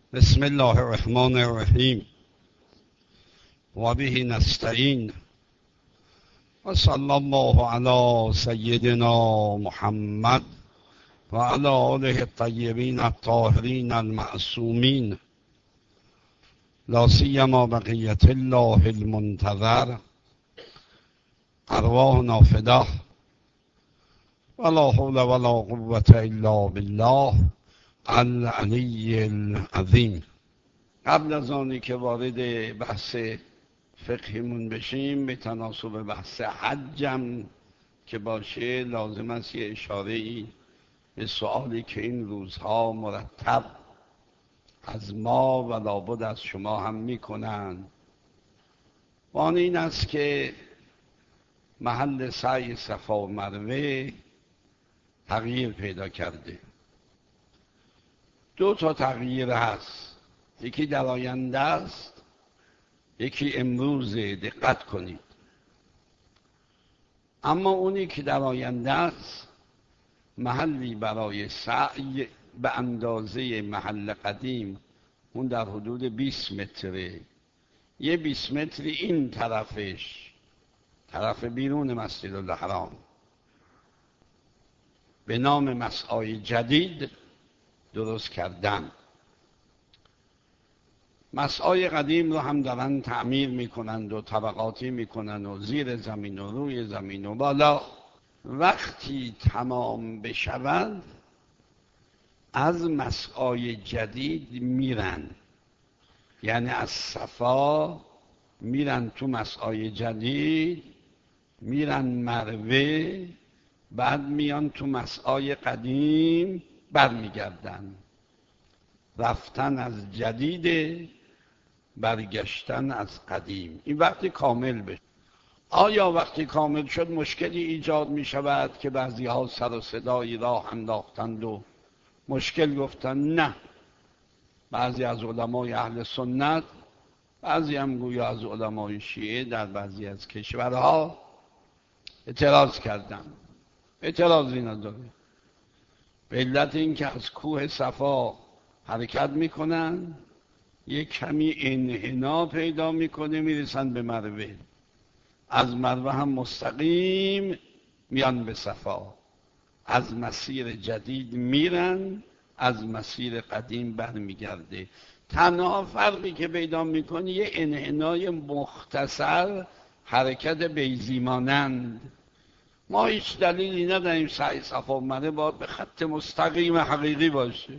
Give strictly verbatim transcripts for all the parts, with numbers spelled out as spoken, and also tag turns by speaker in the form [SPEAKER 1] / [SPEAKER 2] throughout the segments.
[SPEAKER 1] بسم الله الرحمن الرحیم و به نستعین و صلی الله علی سیدنا محمد و علی آله الطیبین الطاهرین المعصومین لا سیما بقیة الله المنتظر ارواحنا فداه ولا حول ولا قوة الا بالله العلی العظیم. قبل از آنی که وارد بحث فقهیمون بشیم، به تناسب بحث حجم که باشه لازم است یه اشاره ای به سوالی که این روزها مرتب از ما و لابد از شما هم میکنن و آن این است که محل سعی صفا و مروه تغییر پیدا کرده. دو تا تغییر هست، یکی در آینده است، یکی امروز. دقت کنید. اما اونی که در آینده است محلی برای سعی به اندازه محل قدیم، اون در حدود بیست متره. یه بیست متری این طرفش، طرف بیرون مسجد الحرام، به نام مسعای جدید درست کردن. مسعای قدیم رو هم دارن تعمیر میکنند و طبقاتی میکنند و زیر زمین و روی زمین و بالا. وقتی تمام بشود از مسعای جدید میرن، یعنی از صفا میرن تو مسعای جدید، میرن مروه، بعد میان تو مسعای قدیم برمیگردن. رفتن از جدید، برگشتن از قدیم. این وقتی کامل بشه. آیا وقتی کامل شد مشکلی ایجاد می شود که بعضی ها سر و صدایی راه انداختند و مشکل گفتن؟ نه. بعضی از علمای اهل سنت، بعضی هم گویا از علمای شیعه در بعضی از کشورها اعتراض کردن. اعتراضی نداره. به علت این که از کوه صفا حرکت میکنن، یک کمی انحنا پیدا میکنه، میرسن به مروه. از مروه هم مستقیم میان به صفا. از مسیر جدید میرن، از مسیر قدیم برمیگرده. تنها فرقی که پیدا میکنه یه انحنای مختصر، حرکت بیضی مانند. ما هیچ دلیلی نداریم سعی صفا و مروه باید به خط مستقیم حقیقی باشه.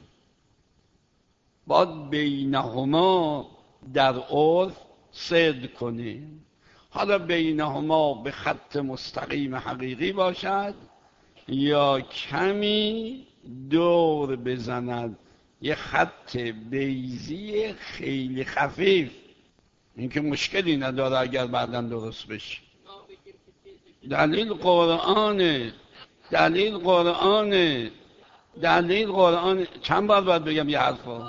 [SPEAKER 1] باید بینهما در عرف صدق کنه. حالا بینهما به خط مستقیم حقیقی باشد یا کمی دور بزند، یه خط بیضی خیلی خفیف، این که مشکلی نداره اگر بعداً درست بشه. دلیل قرآنه، دلیل قرآنه، دلیل قرآنه. چند بار باید بگم یه حرفو؟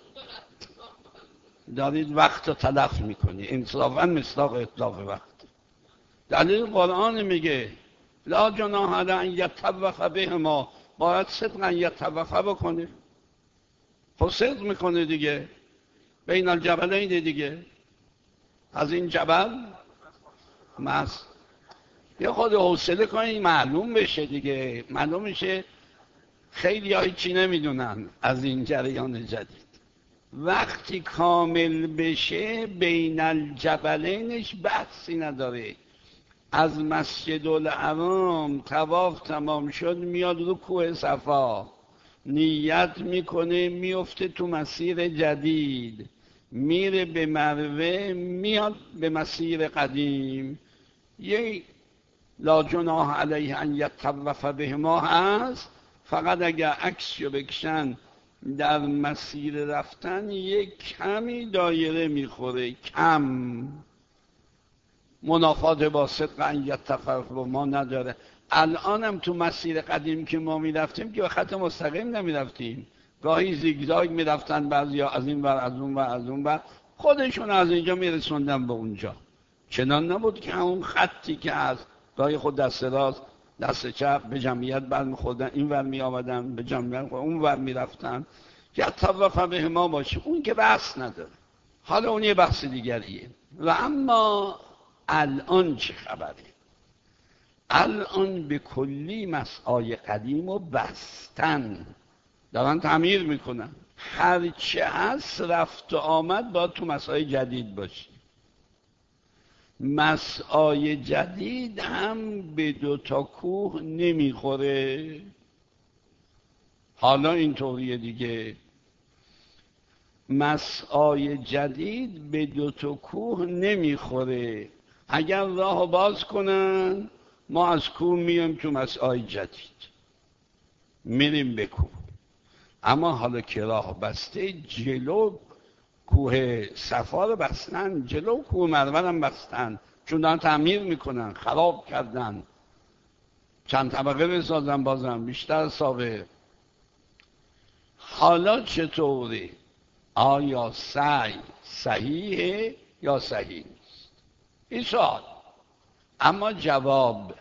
[SPEAKER 1] دارید وقت رو تلف میکنی. انصافاً مصداق اتلاف وقت. دلیل قرآن میگه لا جناح علی ان یطوف بهما، باید صدقاً یطوف بکنه. خب صدق میکنه دیگه، بین الجبلین دیگه، از این جبل مس یه خود حوصله کنید معلوم بشه دیگه. معلوم میشه خیلی های چی نمیدونن از این جریان جدید. وقتی کامل بشه بین الجبلینش بحثی نداره. از مسجد الحرام طواف تمام شد، میاد رو کوه صفا، نیت میکنه، میفته تو مسیر جدید، میره به مروه، میاد به مسیر قدیم. یه لا جناح علیه ان یطوف بهما هست، فقط اگر عکسشو بکشن در مسیر رفتن یک کمی دایره میخوره، کم. منافات با صدق ان یطوف ما نداره. الان هم تو مسیر قدیم که ما میرفتیم که به خط مستقیم نمیرفتیم، گاهی زیگزاگ میرفتن بعضیا، از این ور از اون ور از اون ور، خودشون از اینجا میرسوندن به اونجا. چنان نبود که اون خطی که از گاهی خود دست راست دست چپ به جمعیت برمیخوردن، این ور می آمدن، به جمعیت اون ور می رفتن. یا طواف به ما باشه، اون که بحث نداره، حالا اون یه بحث دیگریه. و اما الان چه خبره؟ الان به کلی مسعای قدیم رو بستن، دارن تعمیر میکنن. هرچه هست رفت و آمد باید تو مسعای جدید باشه. مسعای جدید هم به دوتا کوه نمیخوره. حالا اینطوریه دیگه، مسعای جدید به دوتا کوه نمیخوره. اگر راه باز کنن ما از کوه میایم تو مسعای جدید، میریم به کوه. اما حالا که راه بسته، جلو کوه صفا رو بستن، جلو کوه مروه هم بستن، چون دارن تعمیر میکنن، خراب کردن، چند طبقه بسازن بازم بیشتر سابه. حالا چطوره؟ آیا سعی صحیحه یا صحیح نیست؟ این سوال. اما جواب،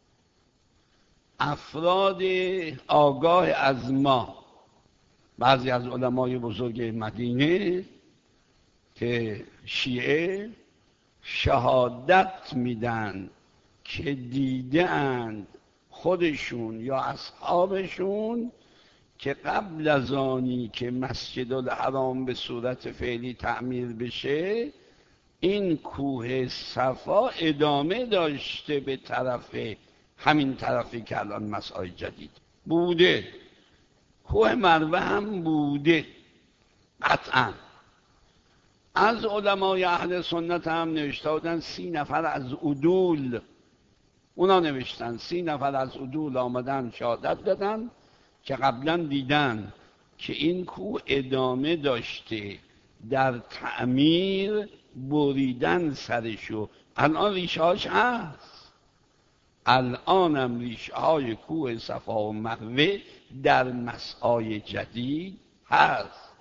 [SPEAKER 1] افراد آگاه از ما، بعضی از علمای بزرگ مدینه که شیعه، شهادت میدن که دیدند خودشون یا اصحابشون که قبل از آنی که مسجد الحرام به صورت فعلی تعمیر بشه، این کوه صفا ادامه داشته به طرف همین طرفی که الان مسعای جدید بوده. کوه مروه هم بوده قطعا. از علمای اهل سنت هم نوشته بودن، سی نفر از عدول، اونا نوشتن سی نفر از عدول آمدن شهادت دادن که قبلا دیدن که این کوه ادامه داشته در تعمیر، بریدن سرشو، الان ریشهاش هست. الان هم ریشه های کوه صفا و مروه در مسعای جدید هست.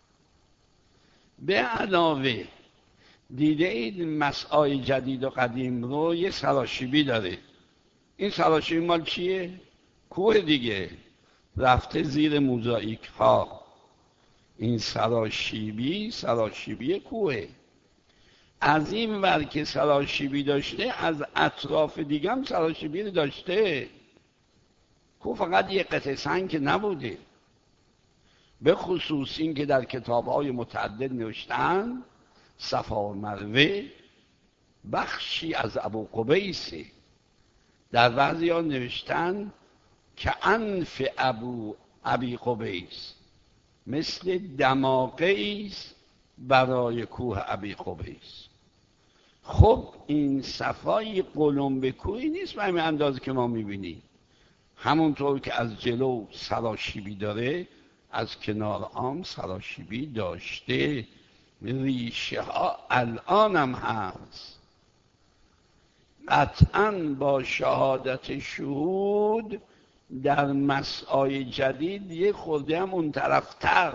[SPEAKER 1] به علاوه دیده اید مسعای جدید و قدیم رو یه سراشیبی داره. این سراشیبی مال چیه؟ کوه دیگه، رفته زیر موزاییک ها. این سراشیبی سراشیبی کوه. از این ور که سراشیبی داشته، از اطراف دیگه هم سراشیبی داشته. کوه فقط یه قطعه سنگ که نبوده. به خصوص این که در کتاب‌های متعدد نوشتن صفا و مروه بخشی از ابو قبیسه. در بعضی ها نوشتن که انف ابو ابی قبیس مثل دماغه است برای کوه ابی قبیس. خب این صفای قلمب کوهی نیست به همین اندازه که ما میبینیم. همونطور که از جلو سراشیبی داره، از کنار هم سراشیبی داشته. ریشه ها الان هم هست. قطعا با شهادت شهود در مسعای جدید یه خورده هم اون طرفتر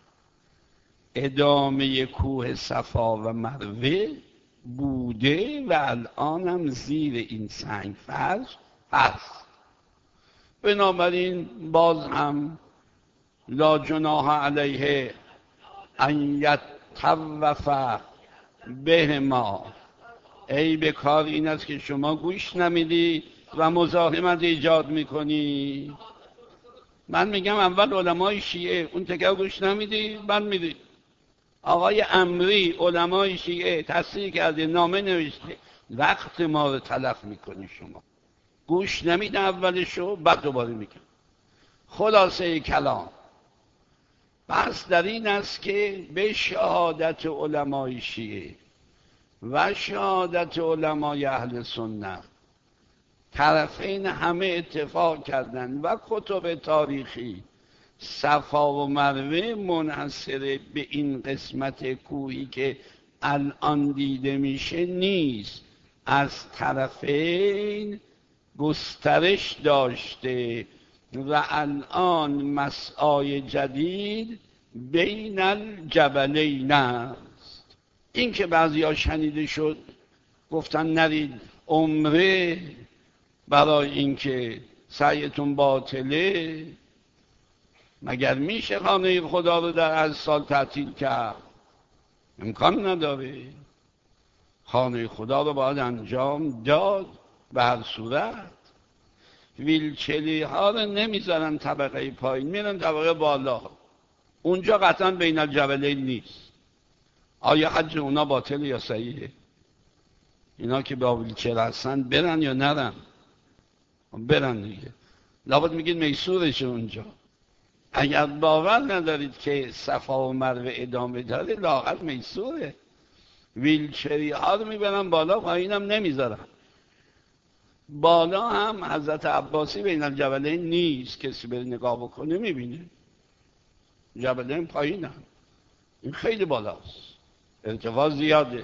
[SPEAKER 1] ادامه کوه صفا و مروه بوده و الان هم زیر این سنگ فرش هست. بنابراین باز هم لا جناح علیه ان یطوف به ما. ای به کار این است که شما گوش نمیدی و مزاحمت ایجاد میکنی. من میگم اول علمای شیعه، اون تکر گوش نمیدی، بعد میدی. آقای امری علمای شیعه تصریح کرده، نامه نوشته، وقت ما رو تلف میکنی شما. گوش نمیده اولشو، بعد دوباره میگم. خلاصه کلام بس در این است که به شهادت علمای شیعه و شهادت علمای اهل سنت طرفین همه اتفاق کردند و کتب تاریخی صفا و مروه منحصر به این قسمت کوهی که الان دیده میشه نیست، از طرفین گسترش داشته و الان مسعای جدید بین الجبلین است. این که بعضی ها شنیده شد گفتن نرید عمره برای اینکه سعیتون باطله، مگر میشه خانه خدا رو در از سال تعطیل کرد؟ امکان نداره. خانه خدا رو باید انجام داد به هر صورت. ویلچری ها رو نمیذارن طبقه پایین، میرن طبقه بالا. اونجا قطعا بین الجبلین نیست. آیا حج اونا باطل یا صحیحه؟ اینا که با ویلچر هستن برن یا نرن؟ برن دیگه. لابد میگید میسورشه اونجا. اگر باور ندارید که صفا و مروه ادامه داره، لااقل میسوره. ویلچری ها رو میبرن بالا، پایینم نمیذارن. بالا هم حضرت عباسی بین الجبلین نیست، کسی بره نگاه بکنه میبینه جبلین پایینن. این خیلی بالاست، ارتفاع زیاده.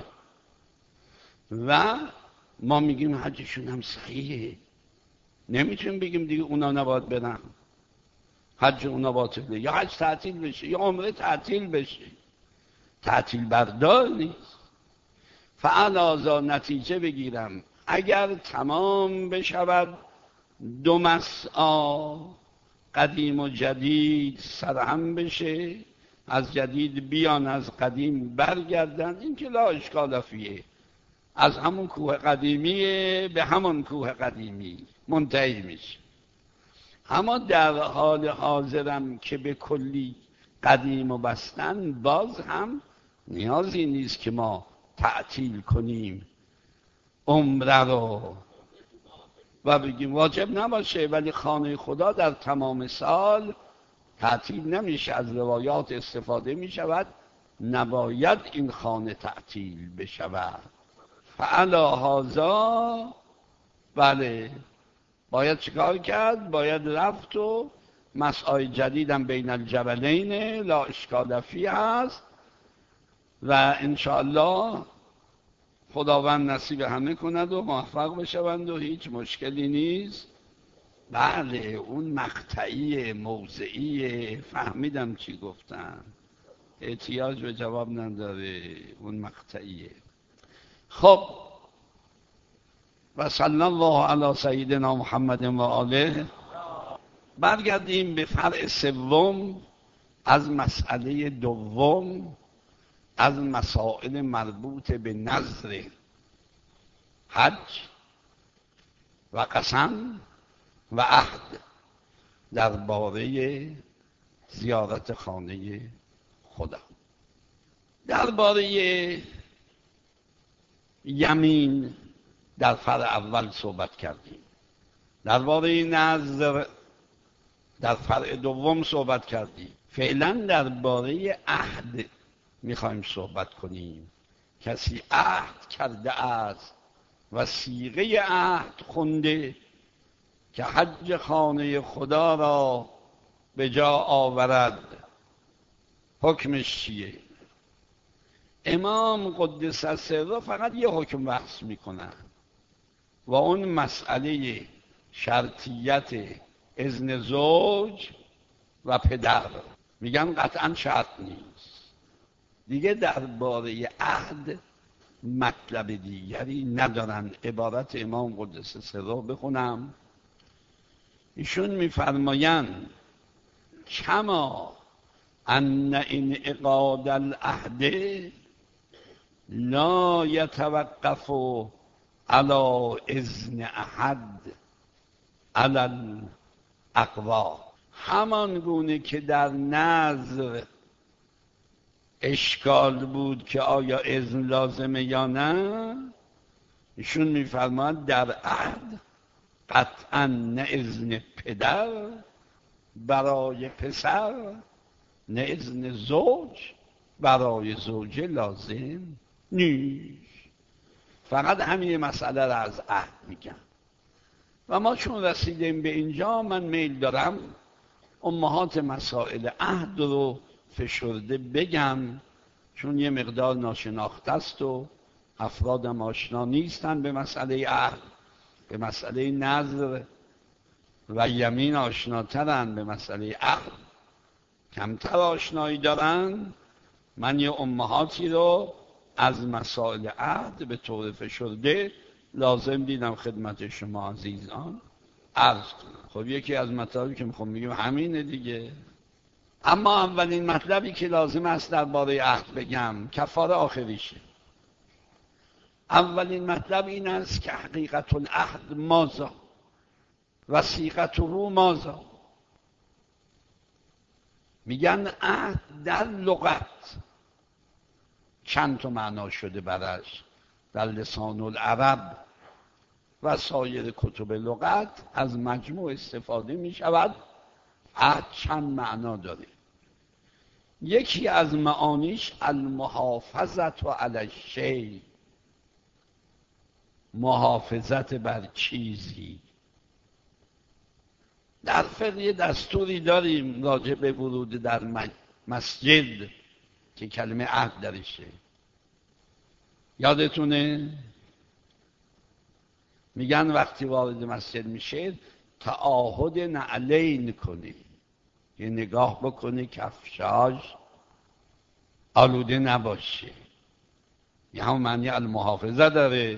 [SPEAKER 1] و ما میگیم حجشون هم صحیحه. نمیتونیم بگیم دیگه اونا نباید برن، حج اونا باطله، یا حج تعطیل بشه یا عمره تعطیل بشه. تعطیل بردار نیست. فعلا نتیجه بگیرم اگر تمام بشود دو مسعی، قدیم و جدید سرهم بشه، از جدید بیان از قدیم برگردن، این که لا اشکال فیه، از همون کوه قدیمیه به همون کوه قدیمی منتهی میشه. اما در حال حاضرم که به کلی قدیم و بستن، باز هم نیازی نیست که ما تعطیل کنیم عمره رو و بگیم واجب نباشه، ولی خانه خدا در تمام سال تعطیل نمیشه. از روایات استفاده میشود نباید این خانه تعطیل بشود. فعلا هازا، بله باید چیکار کرد؟ باید رفت و مسعی جدیدم بین الجبلین لا اشکال فیه هست و انشاءالله خداوند نصیب همه کند و موفق بشوند و هیچ مشکلی نیست. بله اون مقطعی موضعی فهمیدم چی گفتن، احتیاج به جواب نداره، اون مقطعیه. خب و صلی الله علی سیدنا محمد و آله. برگردیم به فرع سوم از مسئله دوم از مسائل مربوط به نذر حج و قسم و عهد درباره زیارت خانه خدا. درباره یمین در فرع اول صحبت کردیم، درباره نذر در فرع دوم صحبت کردیم. فعلا درباره عهد میخوایم صحبت کنیم. کسی عهد کرده است و صیغه عهد خونده که حج خانه خدا را به جا آورد، حکمش چیه؟ امام قدس سره فقط یه حکم بحث میکنن و اون مسئله شرطیت اذن زوج و پدر. میگن قطعا شرط نیست دیگه. درباره عهد مطلب دیگری ندارن. عبارت امام قدس سره بخونم. ایشون میفرمایند کما ان انعقاد العهد لا یتوقف علی اذن احد علی الاقوا. همان گونه که در نذر اشکال بود که آیا اذن لازمه یا نه، ایشون میفرماید در عهد قطعا نه اذن پدر برای پسر نه اذن زوج برای زوجه لازم نیست. فقط همین مسئله را از عهد میگن. و ما چون رسیدیم به اینجا، من میل دارم امهات مسائل عهد رو فشرده بگم، چون یه مقدار ناشناخته است و افرادم آشنا نیستن به مسئله عهد. به مسئله نذر و یمین آشناترن، به مسئله عهد کمتر آشنایی دارن. من یه امهاتی رو از مسائل عهد به طور فشرده لازم دیدم خدمت شما عزیزان عرض کنم. خب یکی از مطالبی که میخوام بگم همینه دیگه. اما اولین مطلبی که لازم است درباره عهد بگم کفاره آخریشه. اولین مطلب این است که حقیقت العهد مازا وثیقته مازا. میگن عهد در لغت چند تا معنا شده برش، در لسان العرب و سایر کتب لغت از مجموع استفاده می شود. عهد چند معنا داره. یکی از معانیش المحافظت و علی الشیء، محافظت بر چیزی. در فقه دستوری داریم راجع به ورود در مسجد که کلمه عهد درشه. یادتونه؟ میگن وقتی وارد مسجد میشه تعاهد نعلین کنی، یه نگاه بکنی کفشاش آلوده نباشه. یه همون معنی المحافظه داره،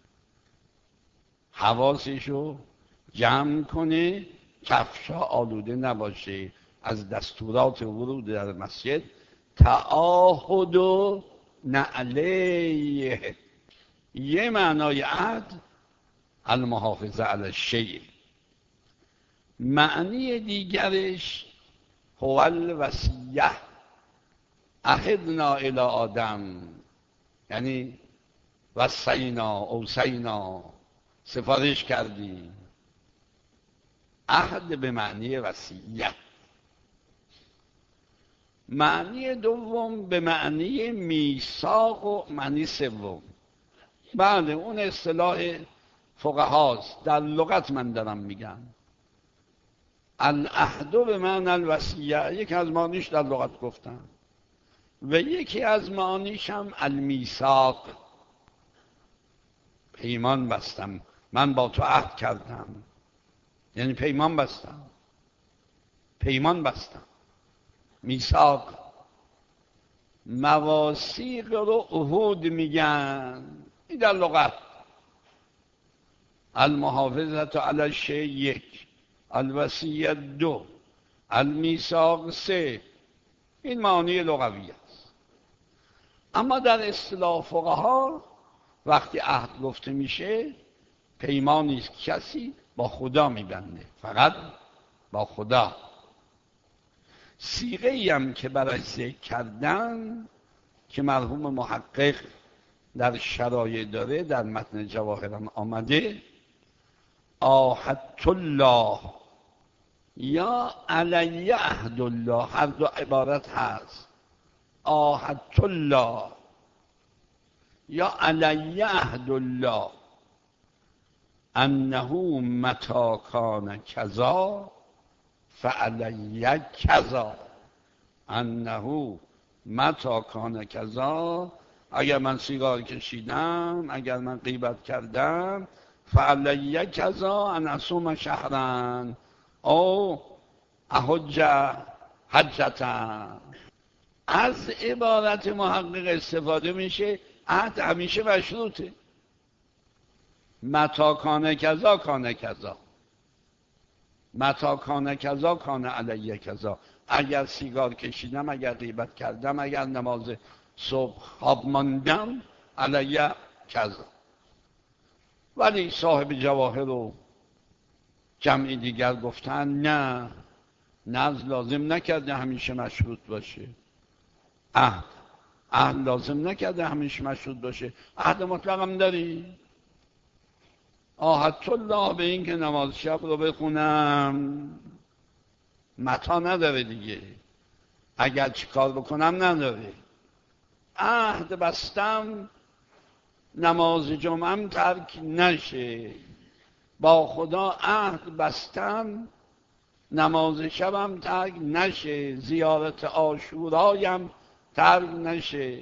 [SPEAKER 1] حواسشو جمع کنه کفشا آلوده نباشه. از دستورات ورود در مسجد تعاهد و نعلیه. یه معنای عهد المحافظه علی الشیء. معنی دیگرش هو الوصیه، عهدنا الی آدم، یعنی وصینا اوصینا، سفارش کردیم. عهد به معنی وصیت. معنی دوم به معنی میثاق و معنی سوم. بله اون اصطلاح فقهاست، در لغت من دارم میگم. العهد به معنی الوصیه یکی از معانیش در لغت گفتم و یکی از معانیش هم المیثاق، پیمان بستم، من با تو عهد کردم، یعنی پیمان بستم، پیمان بستم. میثاق مواثیق رو عهود میگن، این در لغت. المحافظت علی الشیء یک، الوصیه دو، المیثاق سه. این معانی لغوی است. اما در اصطلاح فقها وقتی عهد گفته میشه پیمانی کسی با خدا میبنده، فقط با خدا. صیغه ای هم که برای ذکر کردن که مرحوم محقق در شرایع داره در متن جواهرم آمده، عاهدت الله یا علی عهد الله، هر دو عبارت هست. عاهدت الله یا علی عهد الله انه متی کان کذا فعلی کذا، انه متی کان کذا، اگر من سیگار کشیدم، اگر من غیبت کردم، فعلی کذا ان اصوم شهرا او احج حجتا. از عبارت محقق استفاده میشه عهد همیشه مشروطه. متی کان کذا کان کذا، متی کان کذا کان علی کذا. اگر سیگار کشیدم، اگر غیبت کردم، اگر نماز صبح خواب ماندم، علی کذا. ولی صاحب جواهر و جمعی دیگر گفتن نه، نظر لازم نکرده همیشه مشروط باشه. عهد عهد لازم نکرده همیشه مشروط باشه. عهد مطلق هم داری. عاهدت الله به این که نماز شب رو بخونم، متا نداره دیگه، اگر چی کار بکنم نداره. عهد بستم نماز جمعم ترک نشه، با خدا عهد بستم نماز شبم ترک نشه، زیارت عاشورایم ترک نشه.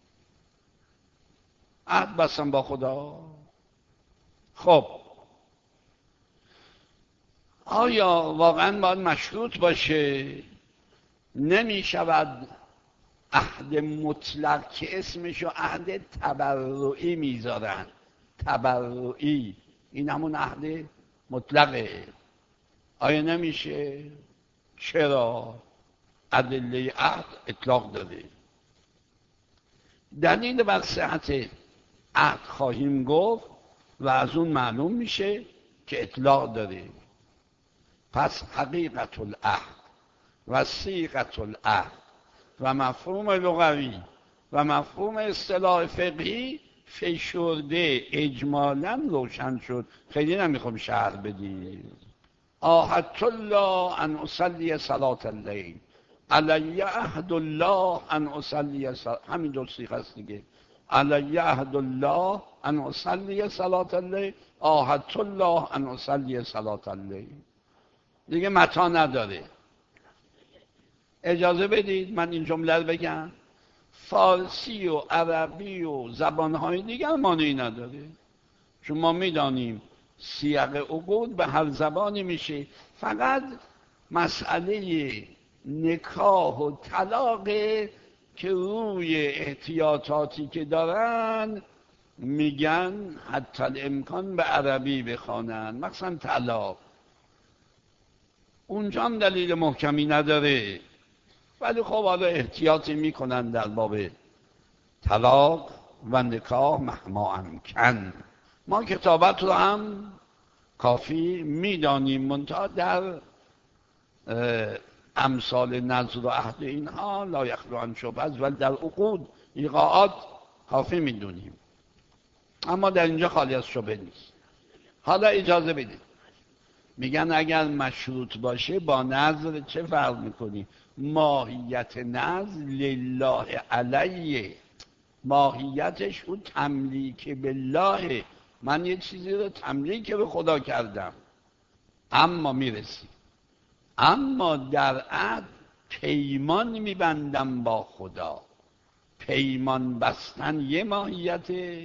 [SPEAKER 1] عهد بستم با خدا. خب آیا واقعا باید مشروط باشه؟ نمی شود عهد مطلق که اسمشو عهد تبرعی میذارن. تبرعی این همون عهد مطلقه. آیا نمیشه؟ چرا؟ ادله عهد اطلاق داره. دلیل بر صحت عهد خواهیم گفت و از اون معلوم میشه که اطلاق داره. پس حقیقت العهد و صیغت العهد و مفهوم لغوی و مفهوم اصطلاح فقهی فشرده اجمالا روشن شد. خیلی نمیخوام شرح بدیم. آهدت الله ان اصلی صلاة اللیل، علی عهد الله ان اصلی صلاة، همین دو صیغه است دیگه. علی عهد الله ان اصلی صلاة اللیل، آهدت الله ان اصلی صلاة اللیل. دیگه متا نداره. اجازه بدید من این جمله رو بگم. فارسی و عربی و زبانهای دیگر مانعی نداره، چون ما میدانیم سیاق عقود به هر زبانی میشه. فقط مسئله نکاح و طلاق که روی احتیاطاتی که دارن میگن حتی الامکان به عربی بخوانن، مثلا طلاق اونجا هم دلیل محکمی نداره، ولی خب حالا احتیاطی میکنن در باب طلاق و نکاح مهما امکن. ما کتابت رو هم کافی میدانیم، منتها در امثال نظر و عهد اینها لا یخلو عن شبهه است، ولی در عقود ایقاعات کافی میدونیم، اما در اینجا خالی از شبهه نیست. حالا اجازه بدید، میگن اگر مشروط باشه با نظر چه فرق میکنی؟ ماهیت نظر لله علیه، ماهیتش او تملیک بالله، من یه چیزی رو تملیک به خدا کردم. اما میرسی اما در عهد پیمان میبندم با خدا. پیمان بستن یه ماهیت،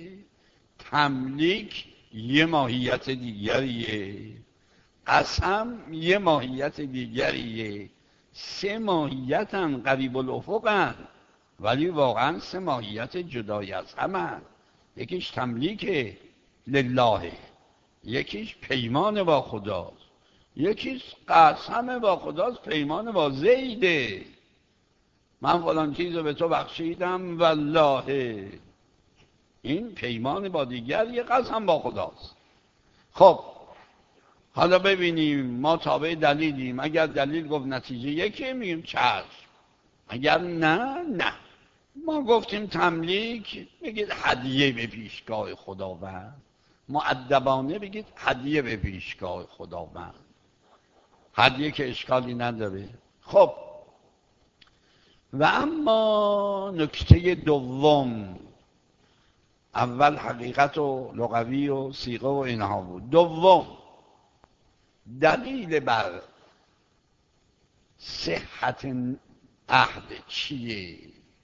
[SPEAKER 1] تملیک یه ماهیت دیگریه، قسم یه ماهیت دیگریه. سه ماهیتن قریب الافقن، ولی واقعا سه ماهیت جدای از همه. یکیش تملیک لله، یکیش پیمان با خداست، یکیش قسم با خداست، پیمان با زیده. من فلان چیز رو به تو بخشیدم والله، این پیمان با دیگر، یه قسم با خداست. خب حالا ببینیم، ما تابع دلیلیم. اگر دلیل گفت نتیجه یکی میگیم چشم، اگر نه نه. ما گفتیم تملیک، بگید هدیه به پیشگاه خداوند. مؤدبانه بگید هدیه به پیشگاه خداوند، هدیه که اشکالی نداره. خب و اما نکته دوم، اول حقیقت و لغوی و صیغه و اینها بود. دوم دلیل بر صحت عهد چیه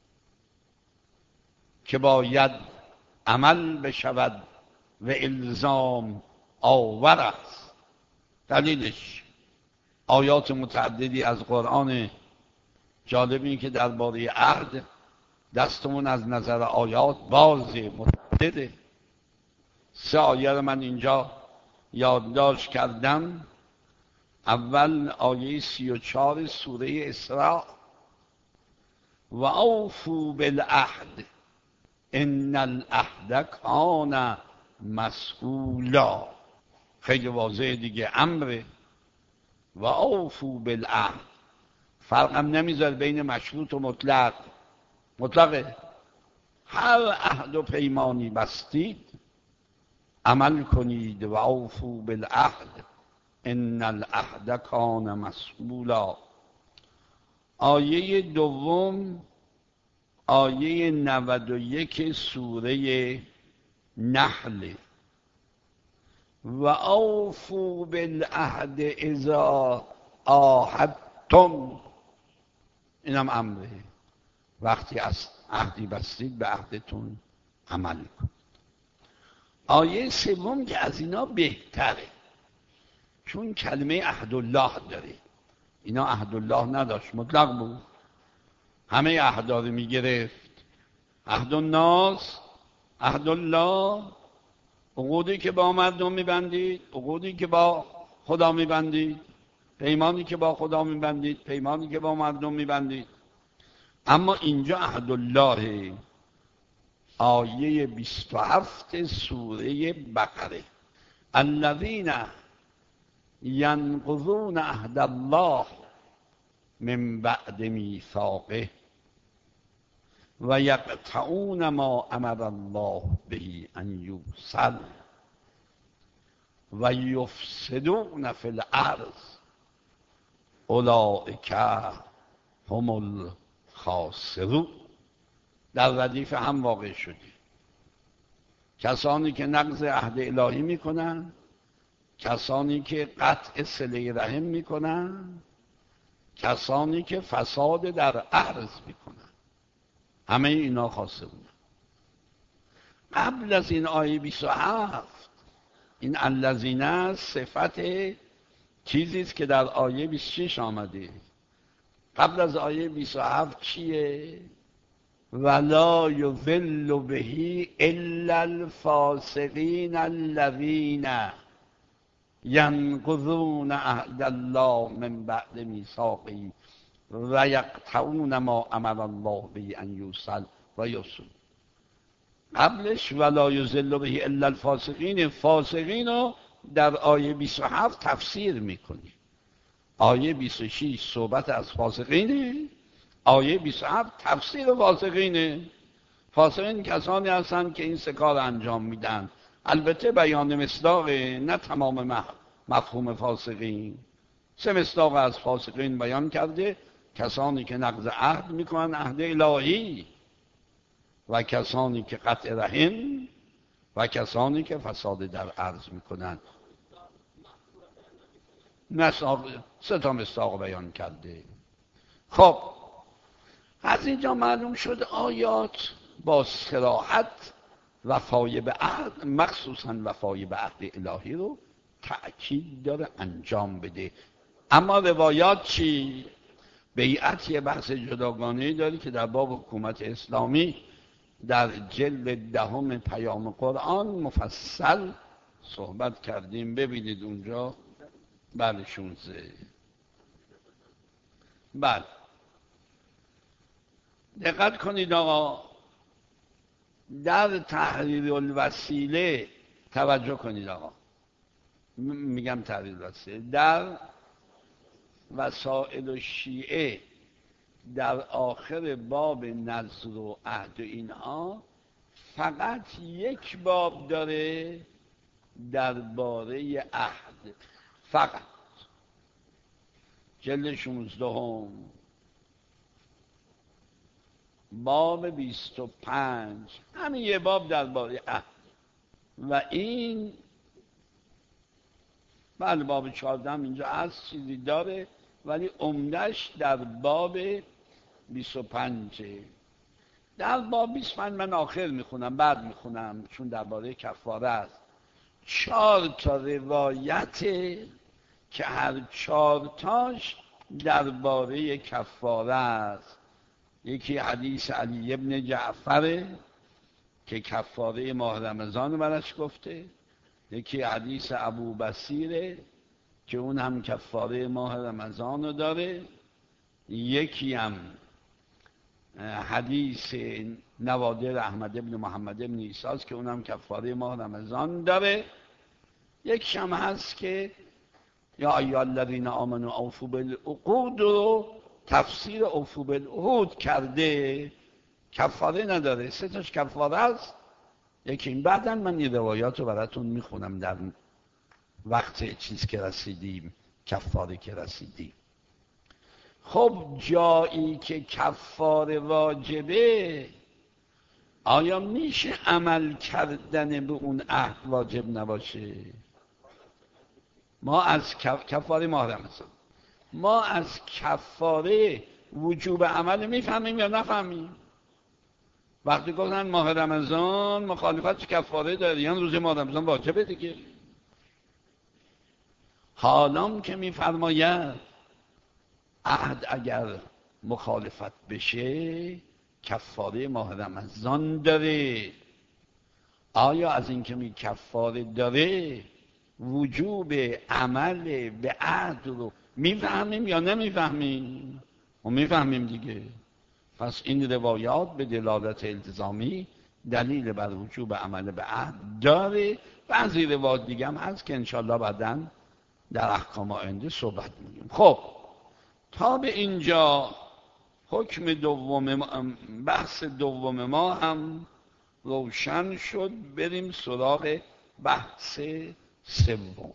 [SPEAKER 1] که باید عمل بشود و الزام آور است؟ دلیلش آیات متعددی از قرآن. جالبی که درباره عهد دستمون از نظر آیات باز متعدده. سه آیه رو من اینجا یادداشت کردم. اول آیه سی و چهار سوره اسراء، و اوفوا بالعهد ان العهد کان مسئولا. خیلی واضحه دیگه، امره. و اوفوا بالعهد، فرقم نمیذاره بین مشروط و مطلق. مطلقه، هر عهد و پیمانی بستید عمل کنید. و اوفوا بالعهد ان العهد کان مسئولا. آیه دوم آیه نود و یک سوره نحل، و اوفوا بالعهد اذا عاهدتم. اینم امره، وقتی از عهدی بستید به عهدتون عمل کنید. آیه سوم که از اینا بهتره، چون کلمه عهد الله داره. اینا عهد الله نداشت، مطلق بود، همه عهدا رو میگرفت. عهد الناس، عهد الله، عقودی که با مردم میبندید، عقودی که با خدا میبندید. پیمانی که با خدا میبندید، پیمانی که با مردم میبندید. اما اینجا عهد الله، آیه بیست و هفت سوره بقره، الذین ینقضون عهد الله من بعد میثاقه و یقطعون ما امر الله به ان یوصل و یفسدون فی الارض اولئک هم الخاسرون. در ردیف هم واقع شده. کسانی که نقض عهد الهی میکنن، کسانی که قطع صله رحم میکنن، کسانی که فساد در ارض میکنن، همه اینا خاسرون. قبل از این آیه بیست و هفت، این الذین صفت چیزی است که در آیه بیست و شش آمده. قبل از آیه بیست و هفت چیه؟ ولا یضل به الا الفاسقین الذین ینقضون عهد الله من بعد میثاقه و یقطعون ما امر الله به ان یوصل و یوصل. قبلش ولا یضل به الا الفاسقین، فاسقین رو در آیه بیست و هفت تفسیر میکنی. آیه بیست و شش صحبت از فاسقینه، آیه بیست و هفت تفسیر فاسقینه. فاسقین کسانی هستند که این سه کار انجام میدن. البته بیان مصداقه، نه تمام مفهوم فاسقین. سه مصداق از فاسقین بیان کرده: کسانی که نقض عهد میکنن، عهد الهی، و کسانی که قطع رحم، و کسانی که فساد در ارض میکنن. مصداق، سه تا مصداق بیان کرده. خب از اینجا معلوم شد آیات با صراحت وفای به عهد، مخصوصا وفای به عهد الهی رو تأکید داره انجام بده. اما روایات چی؟ بیعت یه بحث جداگانه‌ای داره که در باب حکومت اسلامی در جلد دهم پیام قرآن مفصل صحبت کردیم. ببینید اونجا. بله شونزه. بله دقت کنید آقا، در تحریر الوسیله توجه کنید آقا، میگم تحریر الوسیله، در وسائل الشیعه در آخر باب نذر و عهد و اینها فقط یک باب داره درباره عهد، فقط جلد شانزده باب بیست و پنج، همین یه باب درباره عهد. و این بله باب چهارده هم اینجا هست، چیزی داره، ولی عمدش در باب بیست و پنج. در باب بیست و پنج من آخر میخونم، بعد میخونم، چون درباره کفاره است. چهار تا روایت که هر چهار تاش درباره کفاره است. یکی حدیث علی ابن جعفر که کفاره ماه رمضان برش گفته، یکی حدیث ابو بصیره که اون هم کفاره ماه رمضان رو داره، یکی هم حدیث نوادر احمد ابن محمد ابن عیساس که اون هم کفاره ماه رمضان داره، یک هم هست که یا ایها الذین آمنوا اوفوا بالعقود رو تفسیر اوفوا بالعهود کرده، کفاره نداره. سه تاش کفاره است. یکی این. بعدن من این روایات رو براتون میخونم در وقت چیز که رسیدیم، کفاره که رسیدیم. خب جایی که کفاره واجبه، آیا میشه عمل کردن به اون عهد واجب نباشه؟ ما از کفاره ماه رمضان، ما از کفاره وجوب عمل میفهمیم یا نفهمیم؟ وقتی گفتن ماه رمضان مخالفت کفاره داره، یعنی روز ماه رمضان واجبه دیگه. حالا که میفرماید عهد اگر مخالفت بشه کفاره ماه رمضان داره، آیا از این که می کفاره داره وجوب عمل به عهد رو میفهمیم یا نمیفهمیم؟ ما میفهمیم دیگه. پس این روایات به دلالت التزامی دلیل بر وجوب عمل به عهد داره. بعضی روایات دیگه هم هست که انشالله بعداً در احکام آینده صحبت می‌کنیم. خب تا به اینجا حکم دوم ما، بحث دوم ما هم روشن شد. بریم سراغ بحث سوم.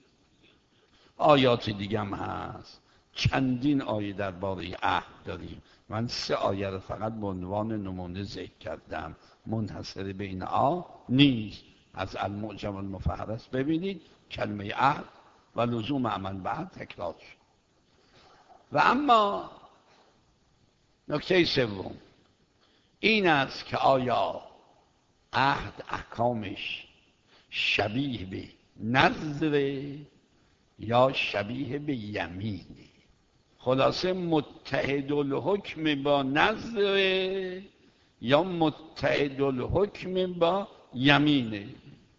[SPEAKER 1] آیات دیگه هم هست، چندین آیه درباره عهد داریم. من سه آیه رو فقط به عنوان نمونه ذکر کردم، منحصر به این آ نیست. از المعجم المفهرس ببینید کلمه عهد و لزوم عمل به عهد تکرار شد. و اما نکته سوم این است که آیا عهد احکامش شبیه به نذر یا شبیه به یمینه؟ خلاصه متحد الحکم با نذر یا متحد الحکم با یمینه؟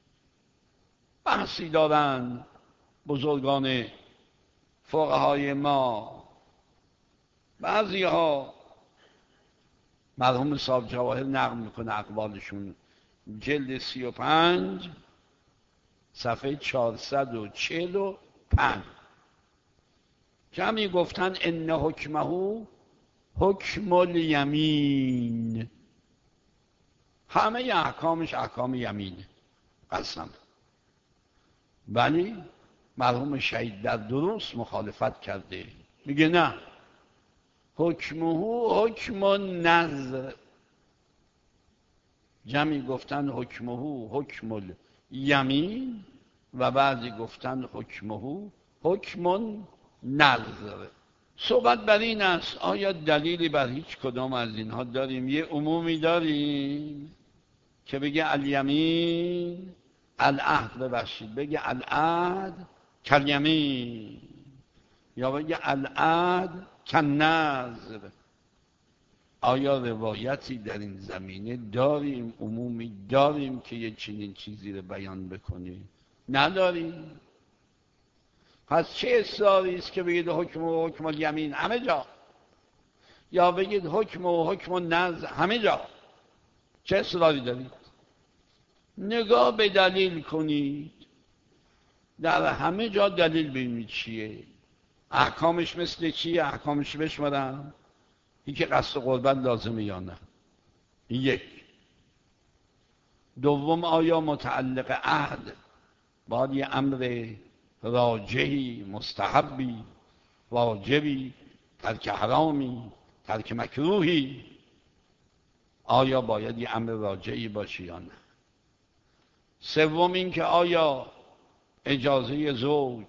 [SPEAKER 1] بحثی دارن بزرگان فقهای ما. بعضی ها مرحوم صاحب جواهر نقل میکنه اقوالشون، جلد سی و پنج صفحه چهارصد و چهل و پنج، کمی گفتن ان حکمه حکم الیمین، همه احکامش احکام یمینه، قسم. ولی مرحوم شهید در درست مخالفت کرده، میگه نه، حکمه حکم النذر. جمعی گفتن حکمه حکم الیمین و بعضی گفتن حکمه حکم النذر. صحبت بر این است آیا دلیلی بر هیچ کدام از اینها داریم؟ یه عمومی داریم که بگه الیمین العهد، ببخشید بگه العهد کالیمین، یا بگه العهد کالنذر. آیا روایتی در این زمینه داریم، عمومی داریم که یه چنین چیزی رو بیان بکنیم؟ نداریم. پس چه اصراری است که بگید حکم و حکم الیمین همه جا، یا بگید حکم و حکم النذر همه جا؟ چه اصراری دارید؟ نگاه به دلیل کنید، در همه جا دلیل ببینید چیه. احکامش مثل چیه؟ احکامش بشمارم. این که قصد قربت لازمه یا نه، این یک. دوم آیا متعلق عهد باید یه امر راجحی، مستحبی، واجبی، ترک حرامی، ترک مکروهی، آیا باید یه امر راجحی باشه یا نه؟ سوم این که آیا اجازه زوج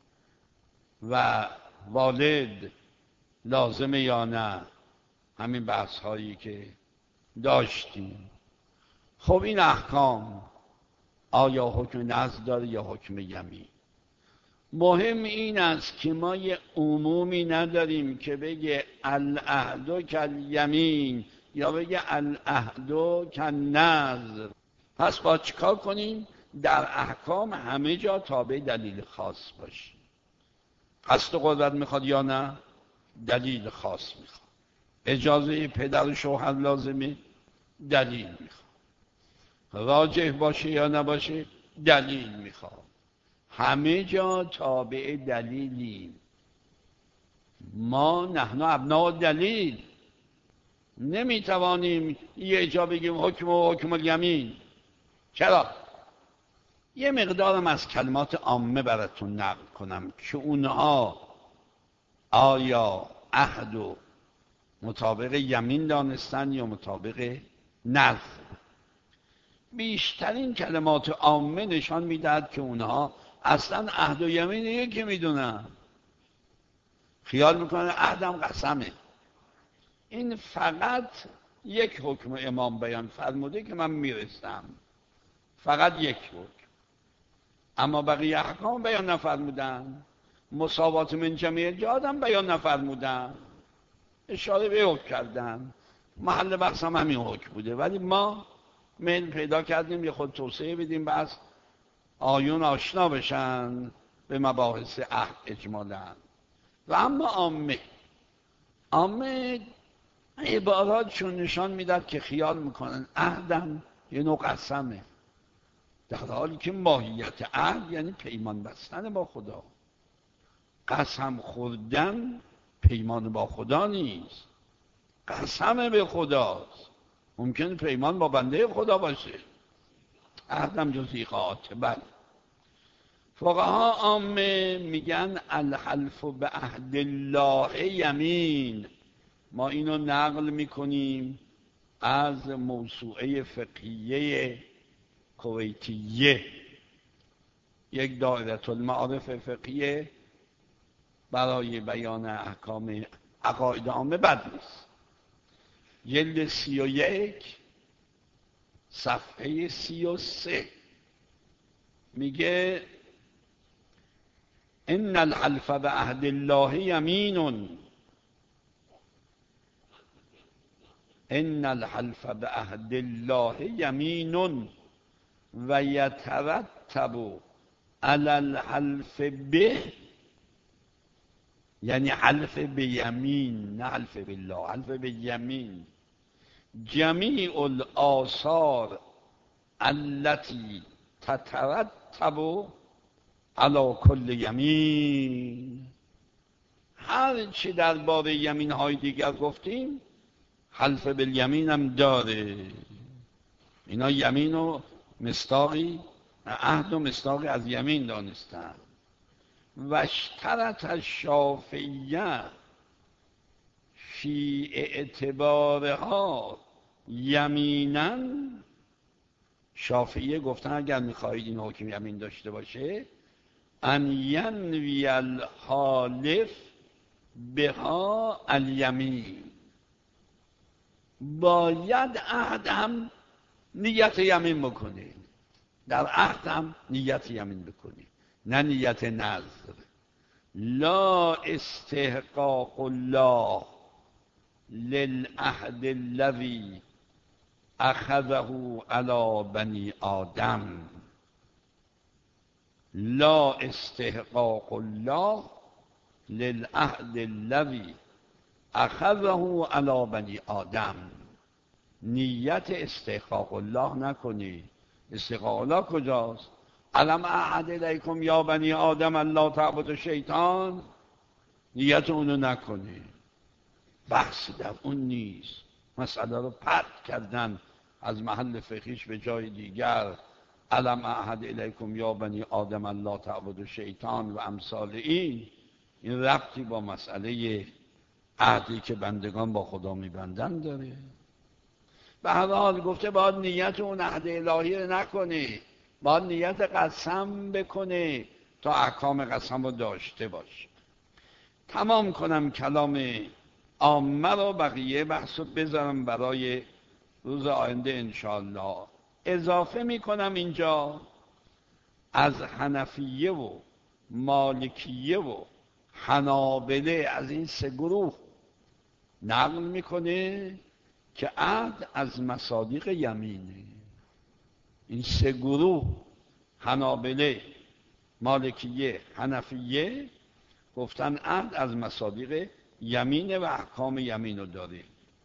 [SPEAKER 1] و والد لازمه یا نه؟ همین بحث هایی که داشتیم. خب این احکام آیا حکم نذر داره یا حکم یمین؟ مهم این است که ما یه عمومی نداریم که بگه العهد کالیمین یا بگه العهد کالنذر. پس با چیکار کنیم؟ در احکام همه جا تابع دلیل خاص باشیم. قصد قدرت میخواد یا نه؟ دلیل خاص میخواد. اجازه پدر و شوهر لازمه؟ دلیل میخواد. راجح باشه یا نباشه؟ دلیل میخواد. همه جا تابع دلیلیم. ما نحن ابناء دلیل، نمیتوانیم یه جا بگیم حکم و حکم الیمین. چرا؟ یه مقدارم از کلمات عامه براتون نقل کنم که اونها آیا عهد و مطابق یمین دانستن یا مطابق نذر. بیشترین کلمات عامه نشان میدهد که اونها اصلا عهد و یمین یکی میدونن، خیال میکنه عهدم قسمه. این فقط یک حکم امام بیان فرموده که من میرسم، فقط یک حکم، اما بقیه احکام بیان نفرمودن. مساوات من جمیع جهات هم بیان نفرمودن، اشاره به حکم کردن. محل بحث هم همین حکم بوده، ولی ما میل پیدا کردیم یه خود توسعه بدیم بس آیون آشنا بشن به مباحث عهد اجمالاً. و اما عامه عامه عباراتشون نشان میداد که خیال میکنن عهدم یه نوع قسمه، در حالی که ماهیت عهد یعنی پیمان بستن با خدا. قسم خوردن پیمان با خدا نیست، قسم به خداست. ممکنه پیمان با بنده خدا باشه، عهدم جز ایقاعات. بله، فقها عامه میگن الحلف به عهد الله یمین. ما اینو نقل میکنیم از موسوعه فقهیه کویتیه، یک دایره المعارف فقهیه برای بیان احکام عقاید عامه بد نیست، جلد سی و یک صفحه سی و سه میگه ان الحلف به عهد الله یمین، ان الحلف به عهد الله یمین و یترتب علی الحلف به، یعنی حلف به یمین، نه حلف بالله، حلف به یمین، جمیع الآثار التي تترتب علی کل یمین. هر چی درباره یمین های دیگر گفتیم حلف بالیمین هم داره. اینا یمین و مصداقی، عهد و مصداقی از یمین دانستن. و اشترط الشافعیه فی اعتبارها یمینا، شافعیه گفتن اگر میخواهید این حکم یمین داشته باشه ان ینوی الحالف بها الیمین، باید عهد هم نیت یمین بکنه، در عهد هم نیت یمین بکنه، نه نیت نذر. لا استحقاق الله للعهد الذي اخذه على بنی آدم، لا استحقاق الله للعهد الذي اخذه علی بنی آدم. نیت استحقاق الله نکنی. استحقاق الله کجاست؟ علم اعهد الیکم یا بنی آدم الله تعبد شیطان، نیت اونو نکنی، بحث در اون نیست. مسئله رو پرت کردن از محل فقهیش به جای دیگر. علم اعهد الیکم یا بنی آدم الله تعبد شیطان و امثال این، این ربطی با مسئله عهدی که بندگان با خدا میبندن داره. به هر حال گفته باید نیت اون عهد الهی رو نکنه، باید نیت قسم بکنه تا احکام قسم رو داشته باشه. تمام کنم کلام عامه رو، بقیه بحث رو بذارم برای روز آینده انشاءالله. اضافه میکنم اینجا از حنفیه و مالکیه و حنابله، از این سه گروه نقل میکنه که عهد از مصادیق یمینه. این سه گروه، حنابله، مالکیه، حنفیه، گفتن عهد از مصادیق یمینه و احکام یمین رو داره.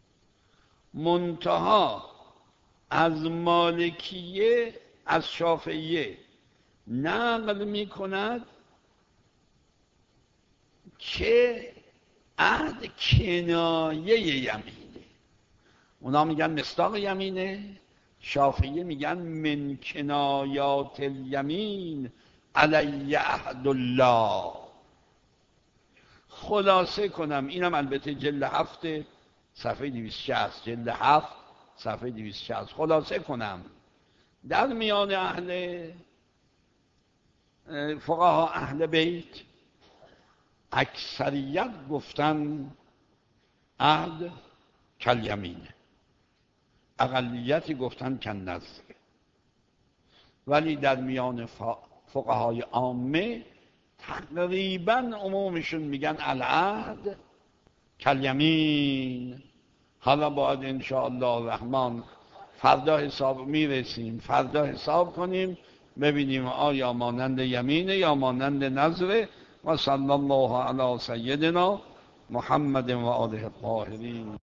[SPEAKER 1] منتها از مالکیه، از شافعیه نقل میکند که عهد کنایه یمینه. اونا میگن مصداق یمینه، شافعیه میگن من کنایات الیمین علی عهد الله. خلاصه کنم، اینم البته جلد هفت صفحه دویست و شصت، جلد هفت صفحه دویست و شصت. خلاصه کنم، در میان اهل فقها اهل بیت اکثریت گفتن عهد کالیمینه، اقلیتی گفتن کالنذر. ولی در میان فقهای عامه تقریبا عمومشون میگن العهد کالیمین. حالا باید انشاءالله الرحمن فردا حساب میرسیم، فردا حساب کنیم ببینیم آیا مانند یمینه یا مانند نذره. و صلی الله علی سیدنا محمد و آله الطاهرین.